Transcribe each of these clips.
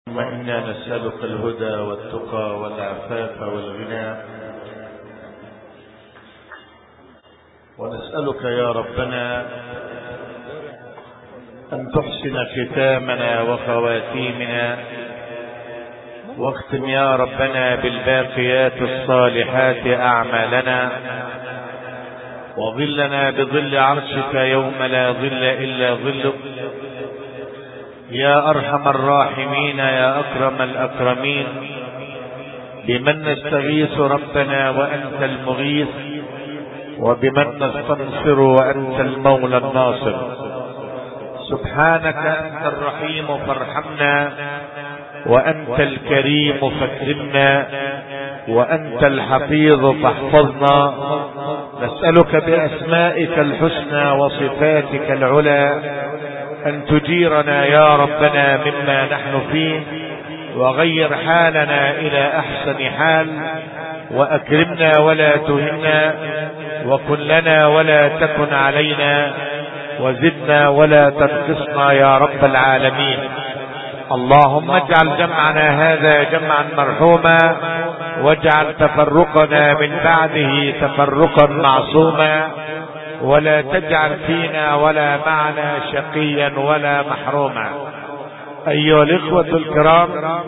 إنا نسألك الهدى والتقى والعفاف والغنى، ونسألك يا ربنا أن تحسن ختامنا وخواتيمنا، واختم يا ربنا بالباقيات الصالحات أعمالنا، وظلنا بظل عرشك يوم لا ظل إلا ظلك يا أرحم الراحمين يا أكرم الأكرمين. بمن نستغيث ربنا وأنت المغيث، وبمن نستنصر وأنت المولى الناصر. سبحانك أنت الرحيم فارحمنا، وأنت الكريم فاكرمنا، وأنت الحفيظ فاحفظنا. نسألك بأسمائك الحسنى وصفاتك العلى أن تجيرنا يا ربنا مما نحن فيه، وغير حالنا إلى أحسن حال، وأكرمنا ولا تهنا، وكن لنا ولا تكن علينا، وزدنا ولا تنقصنا يا رب العالمين. اللهم اجعل جمعنا هذا جمعا مرحوما، واجعل تفرقنا من بعده تفرقا معصوما، ولا تجعل فينا ولا معنا شقيا ولا محروما. أيها الإخوة الكرام،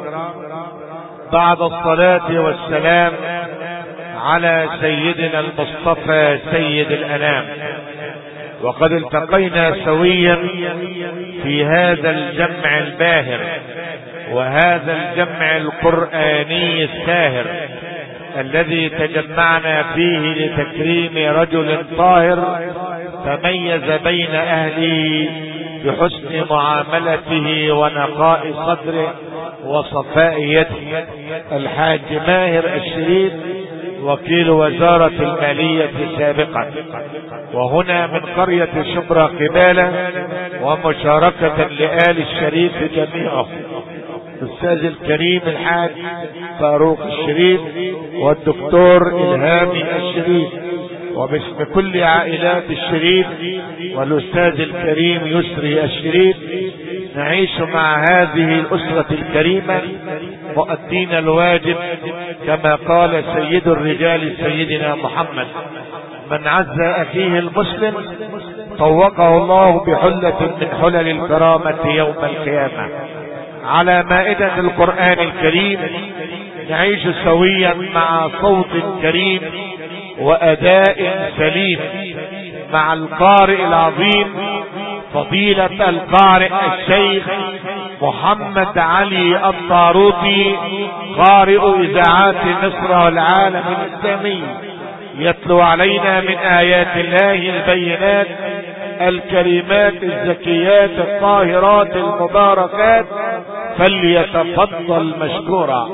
بعد الصلاة والسلام على سيدنا المصطفى سيد الأنام، وقد التقينا سويا في هذا الجمع الباهر وهذا الجمع القرآني الساهر الذي تجمعنا فيه لتكريم رجل طاهر تميز بين أهله بحسن معاملته ونقاء صدره وصفاء يده، الحاج ماهر الشريف وكيل وزارة المالية سابقا، وهنا من قرية شبرا قبالة، ومشاركة لآل الشريف جميعهم الأستاذ الكريم الحاج فاروق الشريف والدكتور إلهامي الشريف، وباسم كل عائلات الشريف والأستاذ الكريم يسري الشريف، نعيش مع هذه الأسرة الكريمة مؤدين الواجب كما قال سيد الرجال سيدنا محمد: من عز أخيه المسلم طوقه الله بحلة من حلل الكرامة يوم القيامة. على مائدة القرآن الكريم نعيش سويا مع صوت كريم وأداء سليم مع القارئ العظيم فضيلة القارئ الشيخ محمد علي الطاروطي، قارئ إذاعات مصر والعالم الإسلامي، يتلو علينا من آيات الله البينات الكريمات الزكيات الطاهرات المباركات، فليتفضل مشكورا.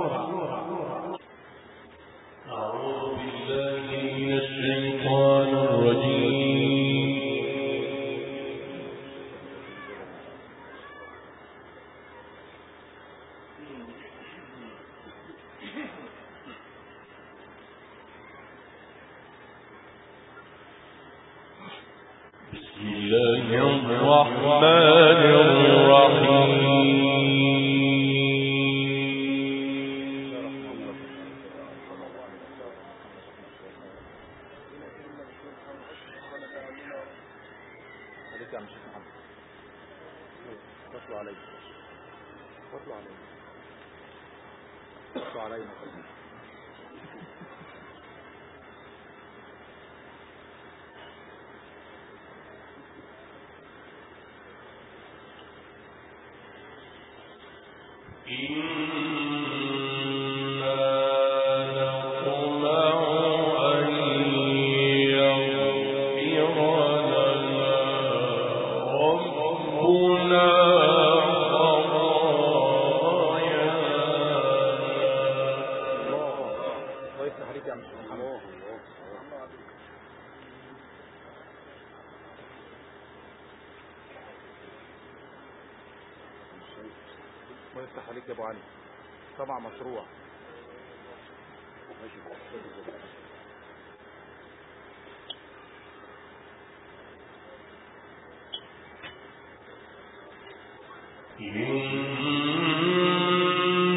أعوذ بالله من الشيطان الرجيم. بسم الله الرحمن الرحيم. ويفتح عليك يا ابو علي. طبعا مشروع. إن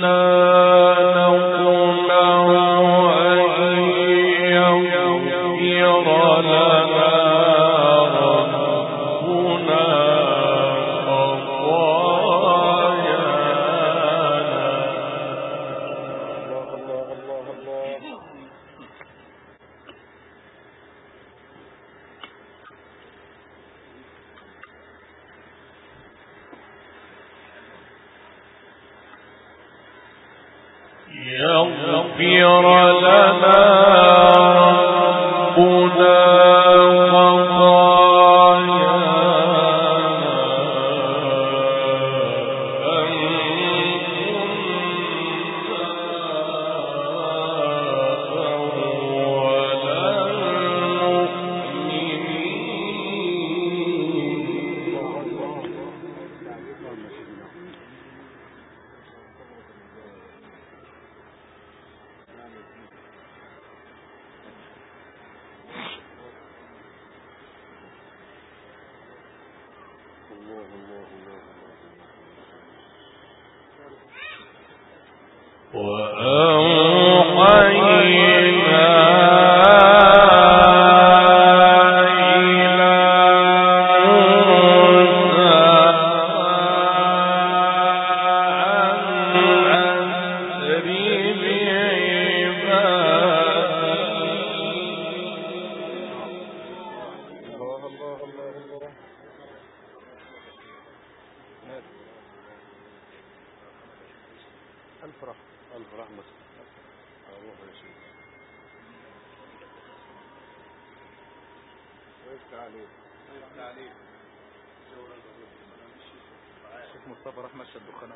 مصطفى راح مشى الدخانات.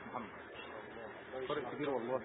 محمد. فرق كبير والله.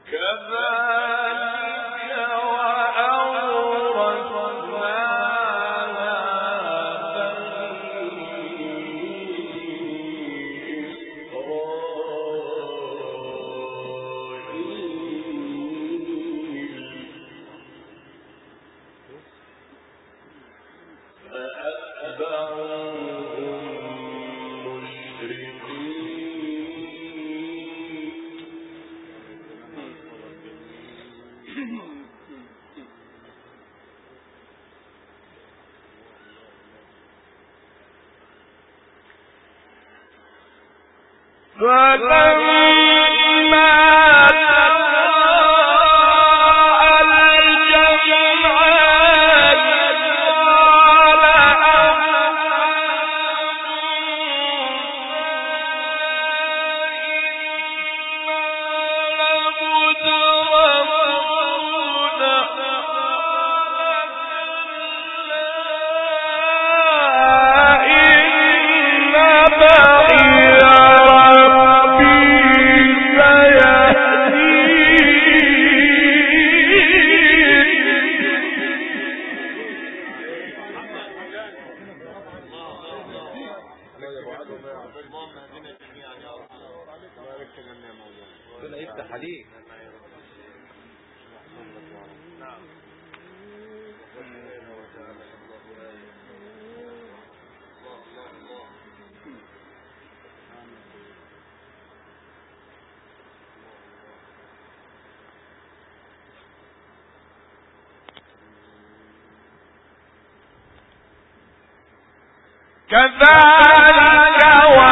كذلك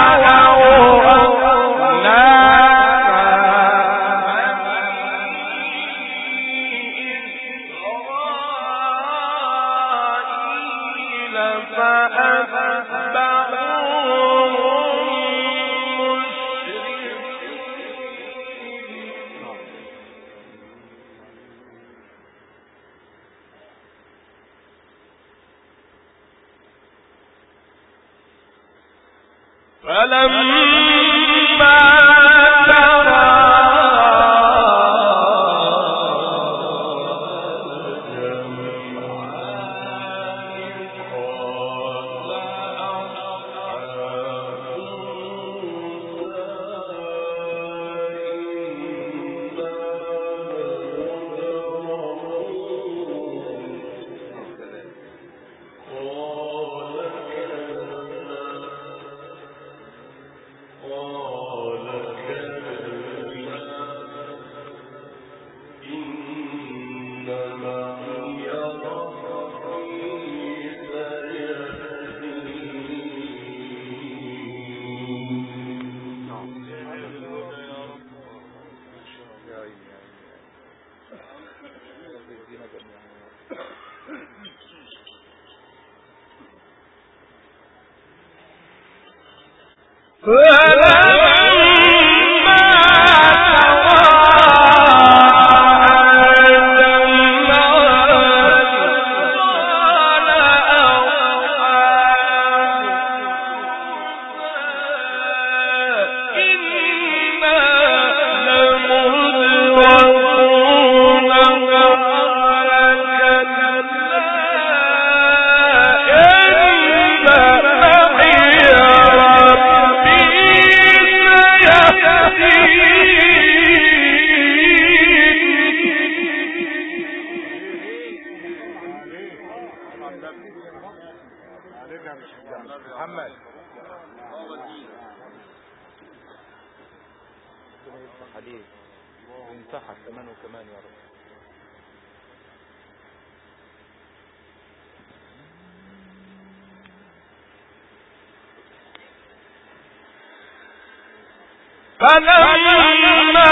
وأورثنا إسرائيل فأتبعوهم فلما ترى محمد حديث وينصحك كمان وكمان يا رب. فلما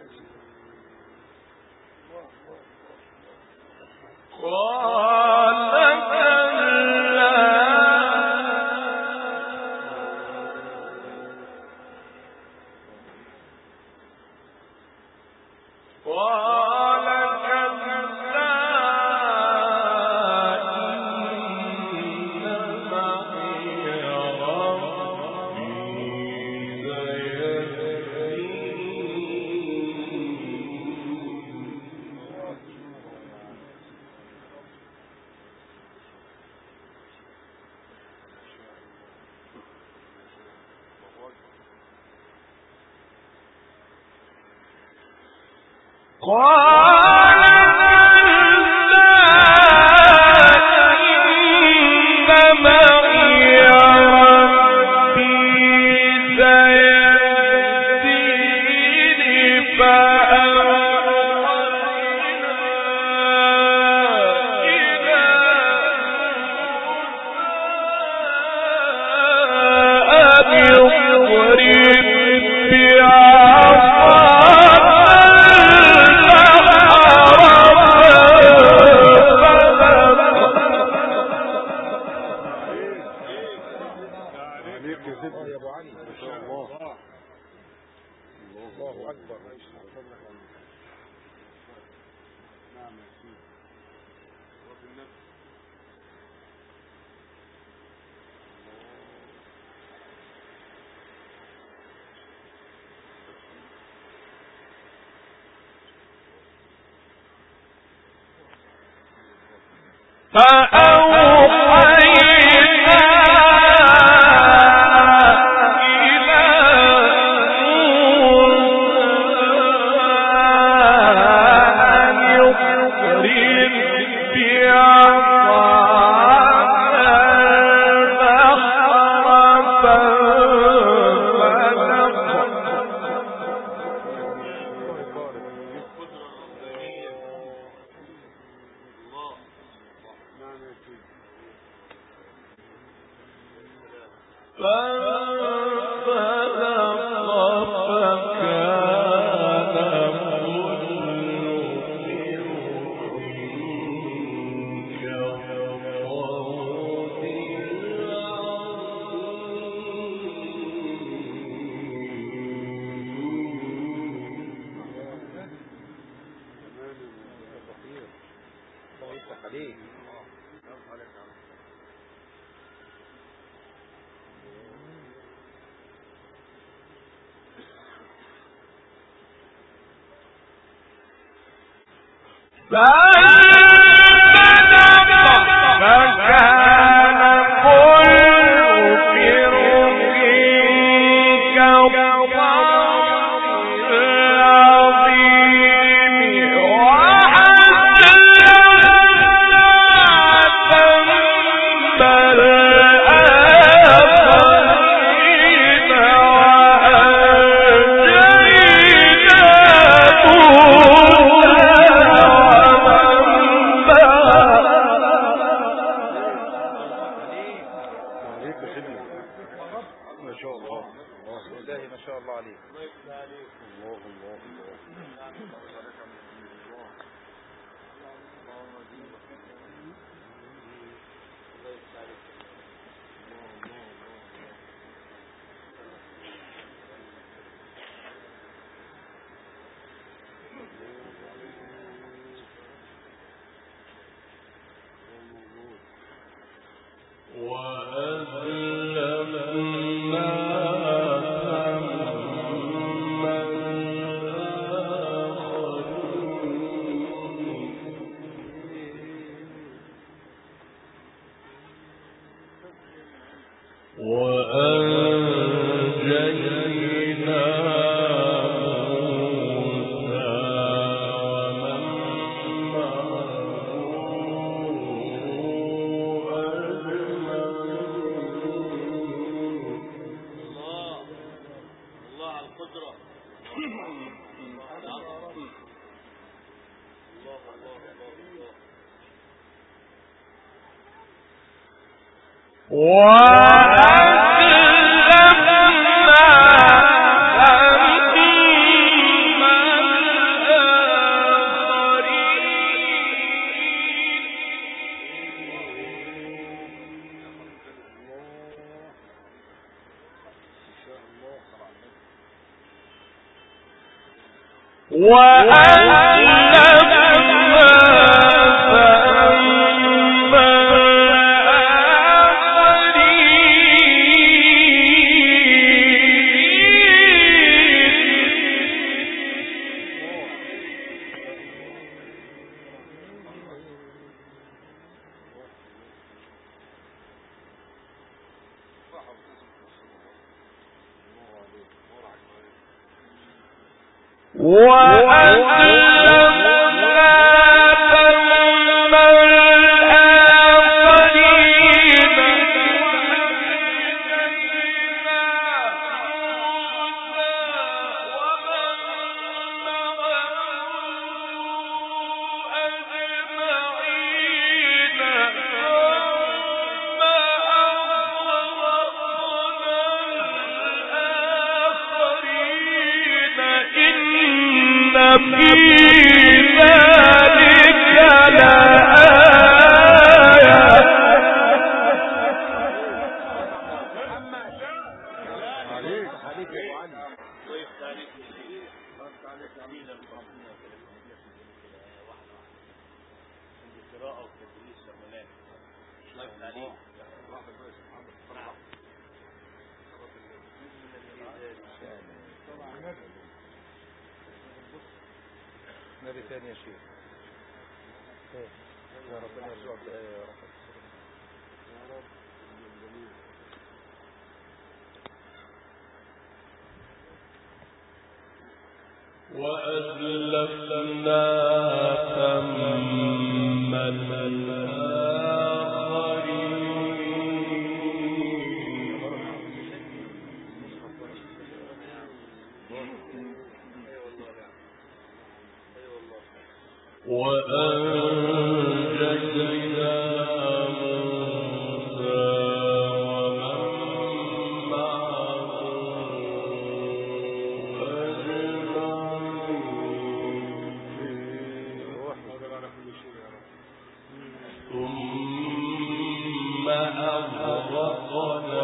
وأسلمنا نبي ثاني يا شيخ. يا ربنا يرزقك يا رب. وأزلفنا ثم وأنجينا موسى ومن معه أجمعين ثم أغرقنا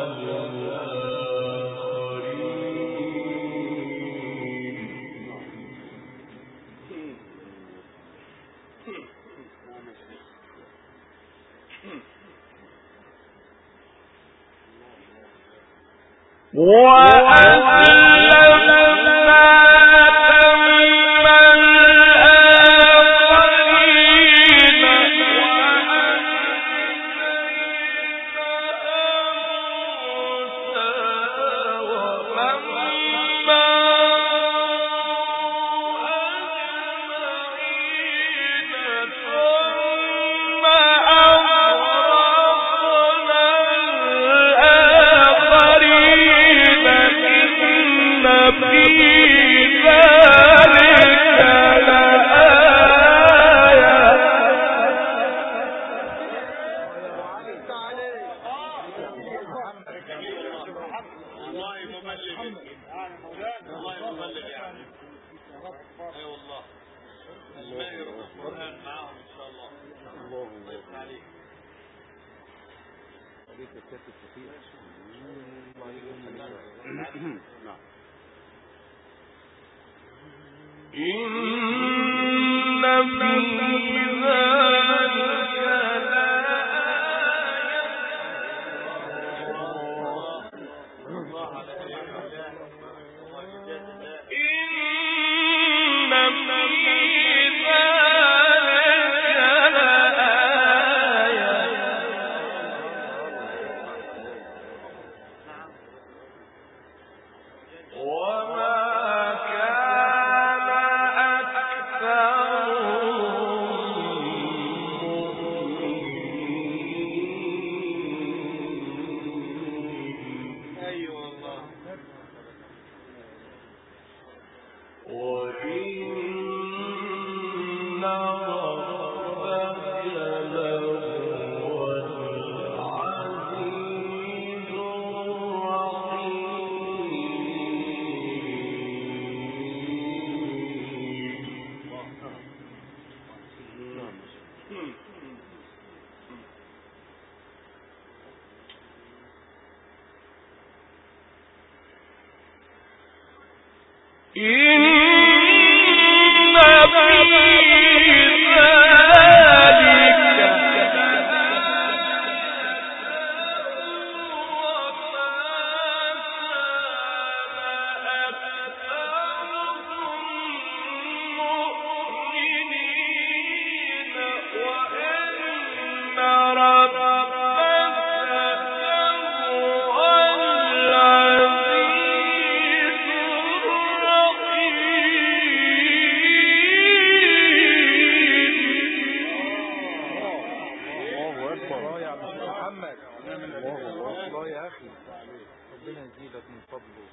إن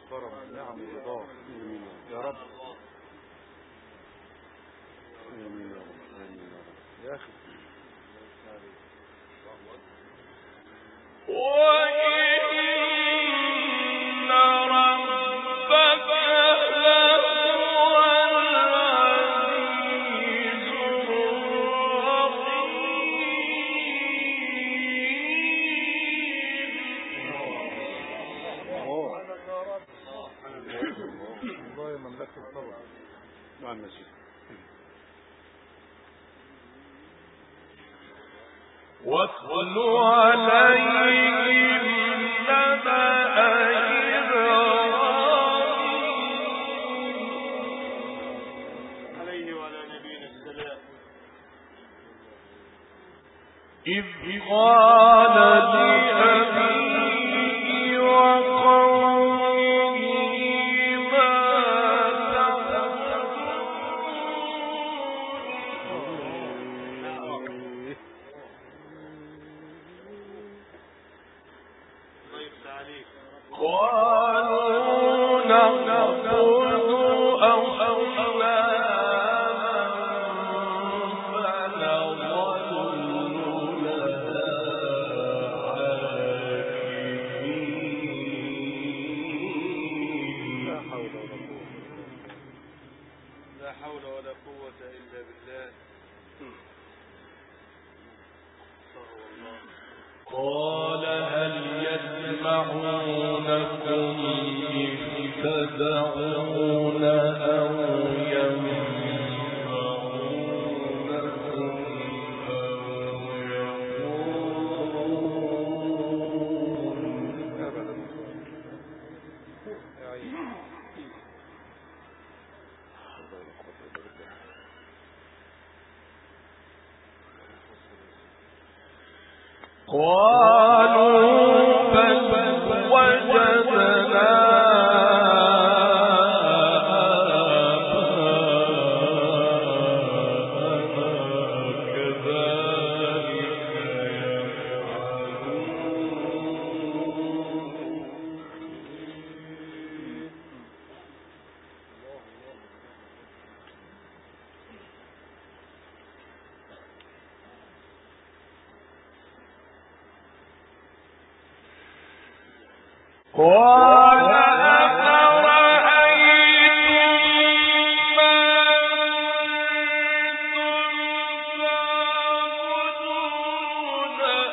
وكرم النعم ورضاه يا رب. يا أخي والله مملكة الصبر مع المسيح. واتل عليهم نبأ إبراهيم عليه وعلى نبينا السلام إذ قال لأبيه وقومه ما قالوا نعبد أصناما فنظل لها عاكفين. لا حول ولا قوة إلا بالله. قال هل يسمعونكم إذ تدعون أو ينفعونكم أو يضرون قالوا بل وجدنا قال أفرأيتم ما أنتم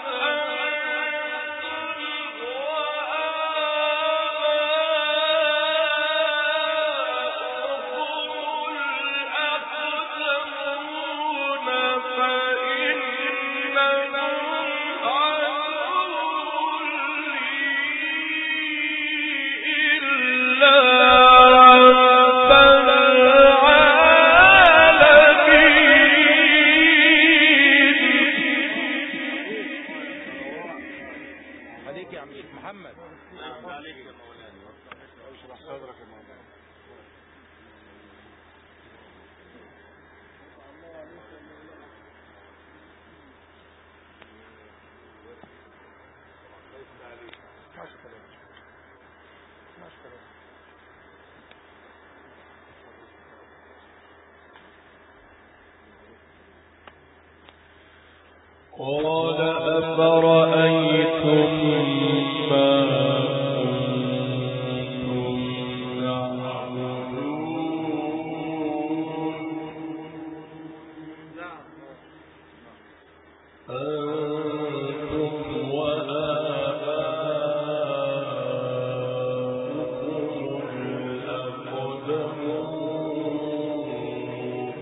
عليك يا عم الشيخ محمد. عليك يا مولانا. اشرح صدرك يا مولانا. قال أفرأيتم ما كنتم تعبدون أنتم وآباؤكم الأقدمون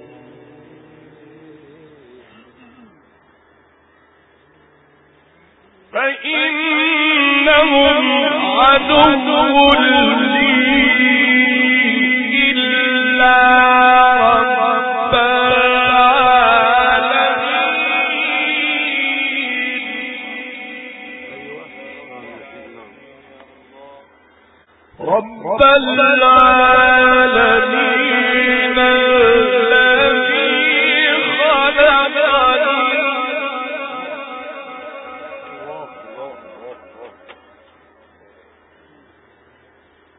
فإنهم عدو لي إلا رب العالمين رب العالمين الذي خلقني.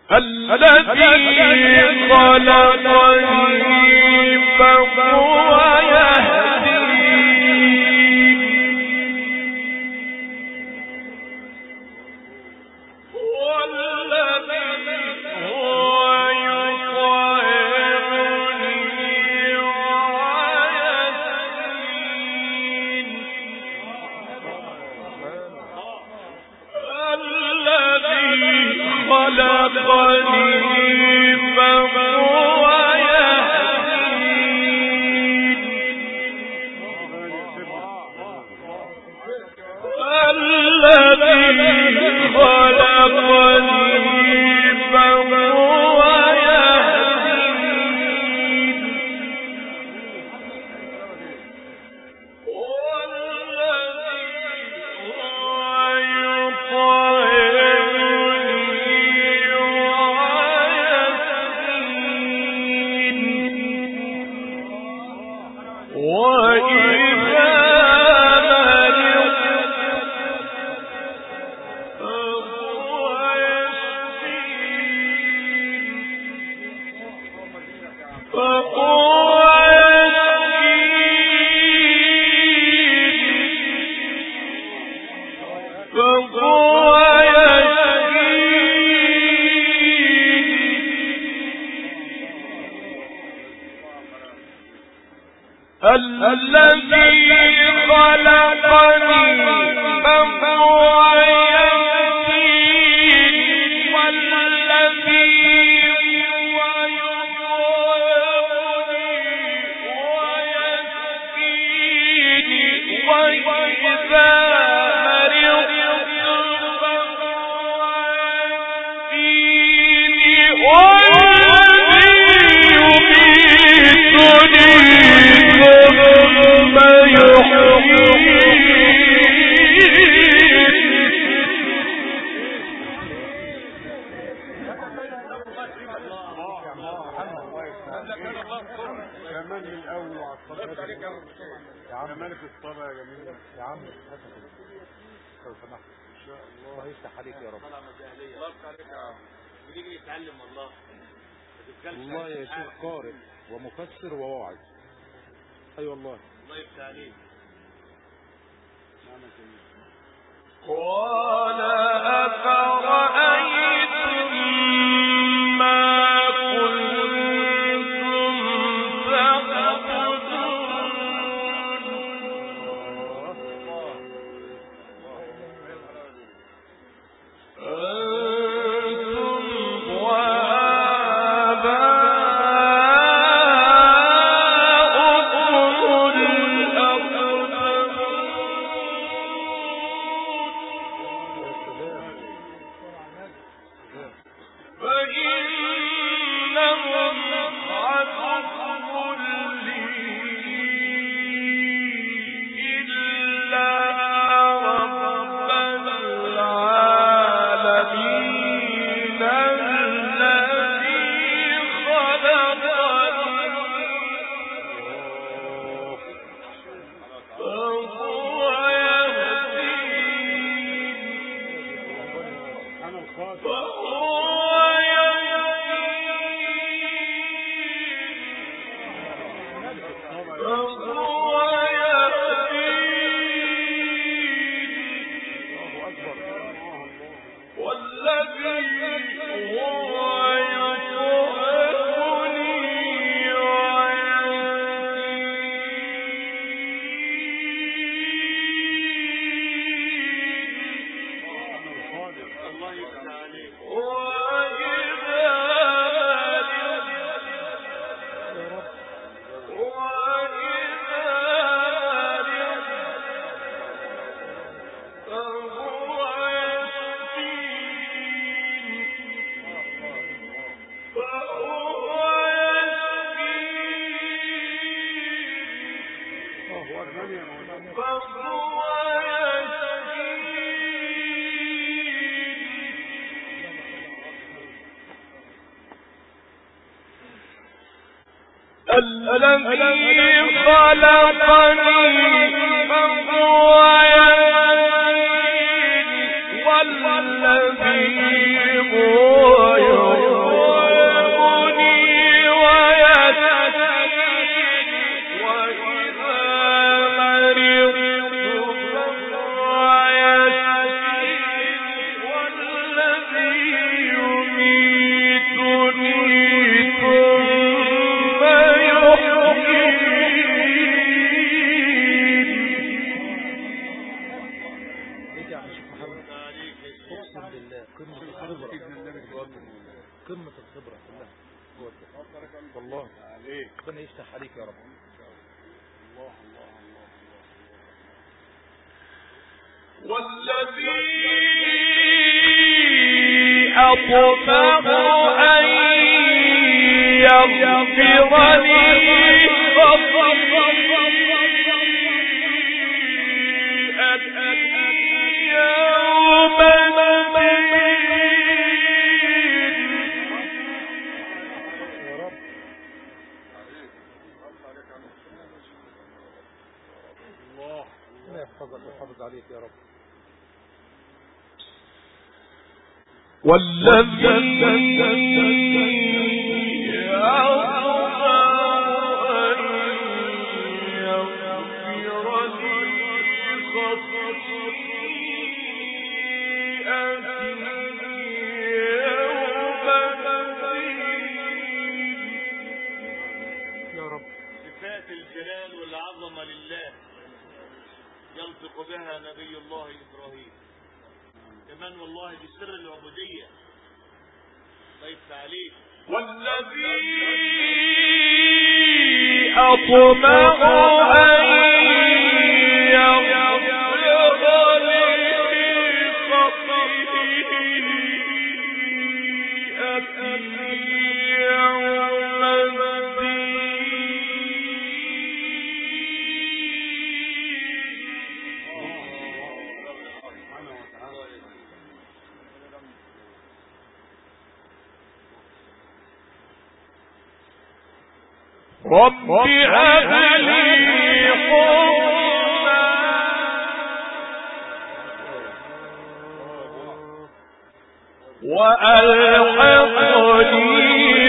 الذي خلقني فهو يهدين والذي هو يطعمني ويسقين الذي خلقني فهو يهدين الذي خلقني فهو يهدين والذي هو يطعمني ويسقين وإذا الذي خلقني فهو يهدين والذي هو يطعمني ويسقيني وإذا مرضت فهو يشفيني والذي يميتني ثم كمان من الاول على الصبر يا عم مالك الصبر يا جميل يا عم لو سمحت ان شاء الله يفتح عليك يا رب. الله يفتح عليك يا عم ونيجي نتعلم والله. والله يا شيخ قارئ ومفسر وواعظ. اي والله الله يفتح عليك. قال أفرأيتم ما كنتم الذي خلقني فهو يهدين والذي هو الخبرة كلها جوه الدفع. والله عليك ربنا يفتح عليك يا رب. الله الله الله الله. والذي أطمع أن يغفر لي يحافظ عليك يا رب. صفات الجلال والعظمة لله ينطق بها نبي الله إبراهيم كمان والله بسر العبودية. طيب عليك. والذي أطمع أن يغفر لي خطيئتي يوم الدين. رب هب لي حكما وألحقني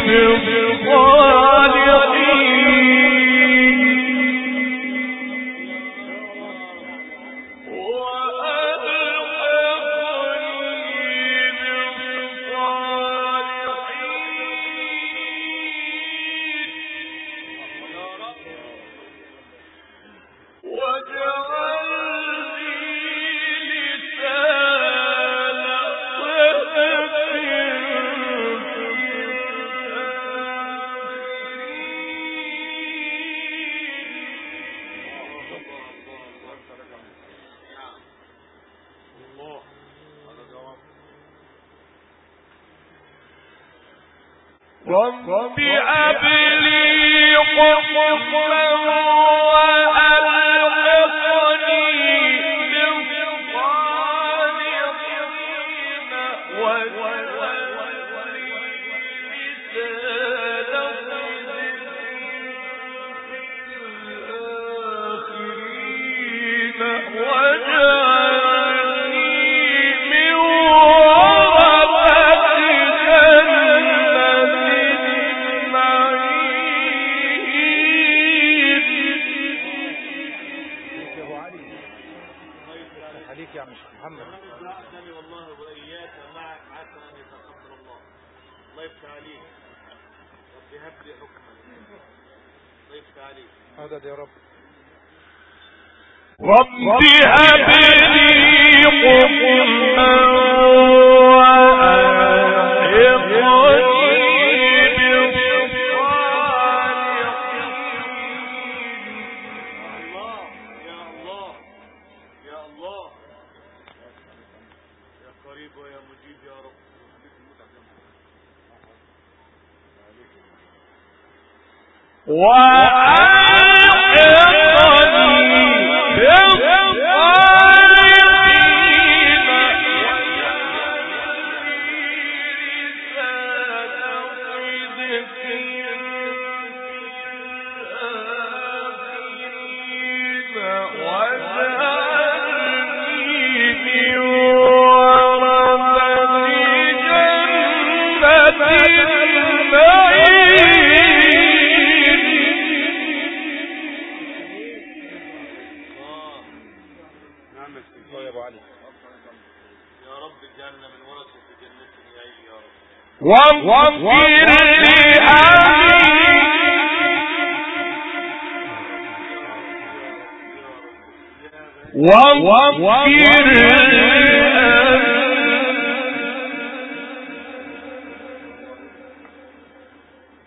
رب هب لي حكما وألحقني بالصالحين واجعل لي لسان صدق في الآخرين واجعلني من ورثة يا مش محمد. أعزني والله وإياك معك عسى أن يتقبل الله. الله يفتح عليك. رب هب لي حكما. الله يفتح عليك. مدد يا رب. رب هب لي حكما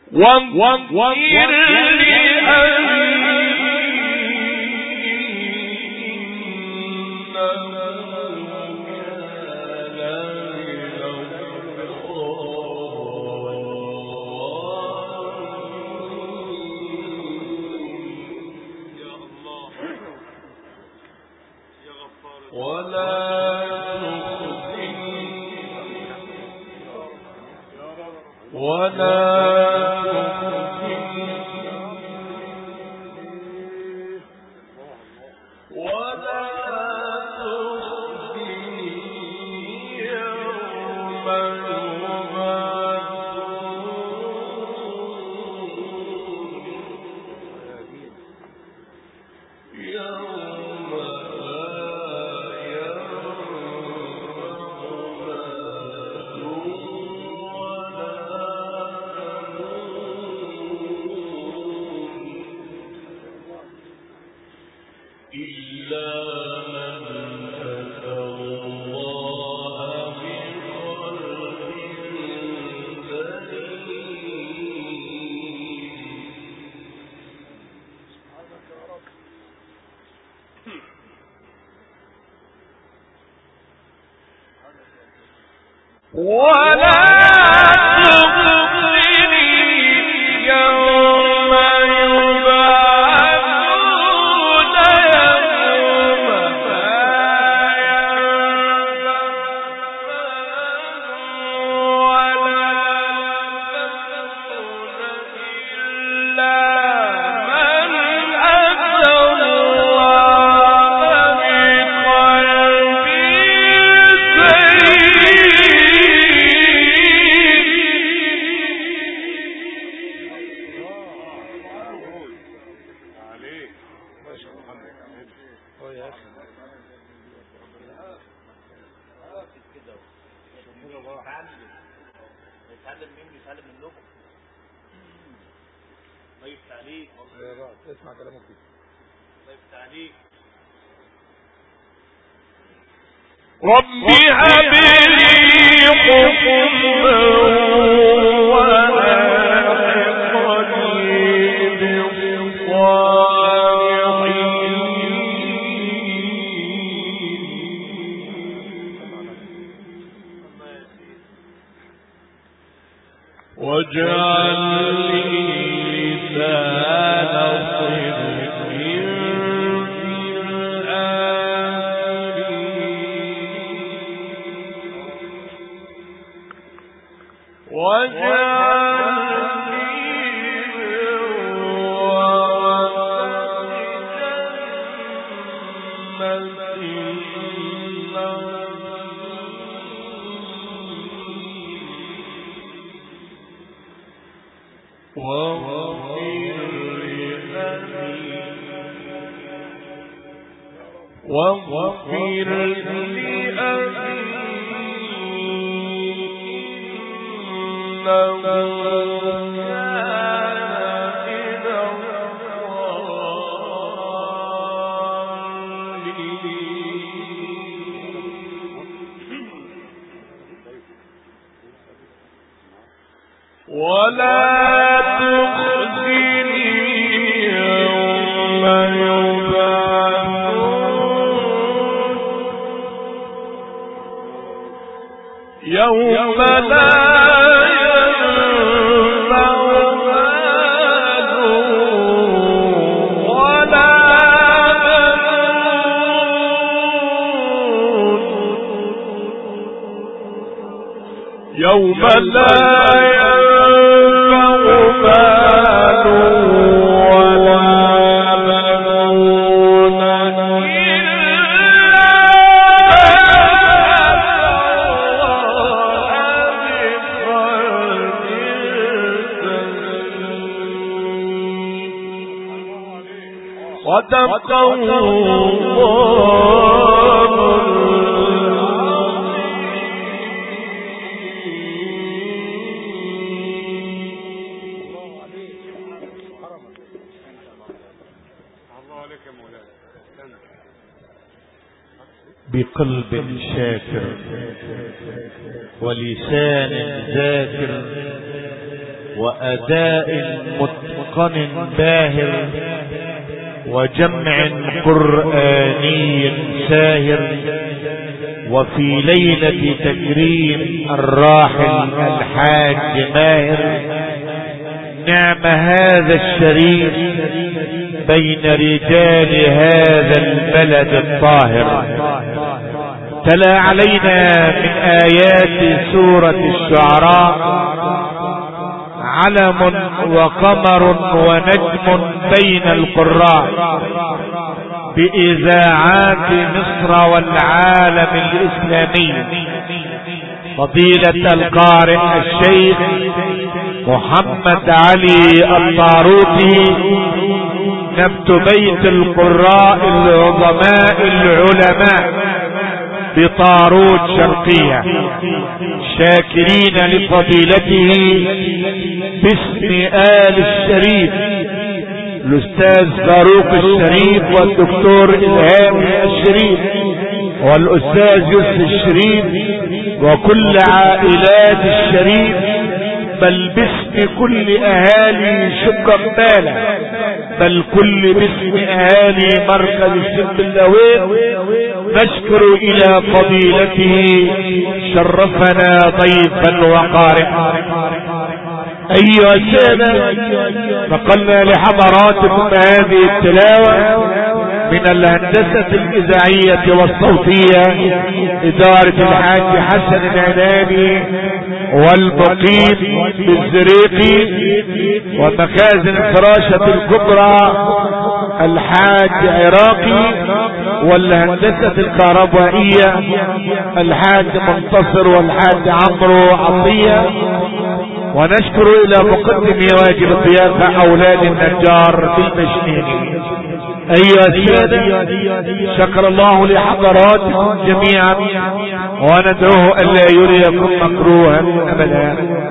بقلب شاكر ولسان ذاكر وأداء متقن باهر وجمع قرآني ساهر، وفي ليلة تكريم الراحل الحاج ماهر. نعم هذا الشريف بين رجال هذا البلد الطاهر. تلا علينا من آيات سورة الشعراء علم وقمر ونجم بين القراء بإذاعات مصر والعالم الإسلامي. فضيلة القارئ الشيخ محمد علي الطاروطي، نبت بيت القراء العظماء العلماء بطاروت شرقية، شاكرين لفضيلته باسم آل الشريف الأستاذ فاروق الشريف والدكتور إلهام الشريف والأستاذ يوسف الشريف وكل عائلات الشريف، بل باسم كل أهالي شقمبالة، بل كل باسم أهالي مركز الشرق اللوين. نشكر إلى فضيلته شرفنا ضيفا وقارئا. أيها السادة، نقلنا لحضراتكم هذه التلاوة من الهندسة الإذاعية والصوتية إدارة الحاج حسن العناني والمقيم بالزريقي، ومخازن الفراشة الكبرى الحاج عراقي، والهندسة الكهربائية الحاج منتصر والحاج عمرو عطية. ونشكر إلى مقدم واجب الضيافة أولاد النجار بالمشنين. أيها السادة، شكر الله لحضراتكم جميعا، وندعوه ألا يريكم مكروها أبدا.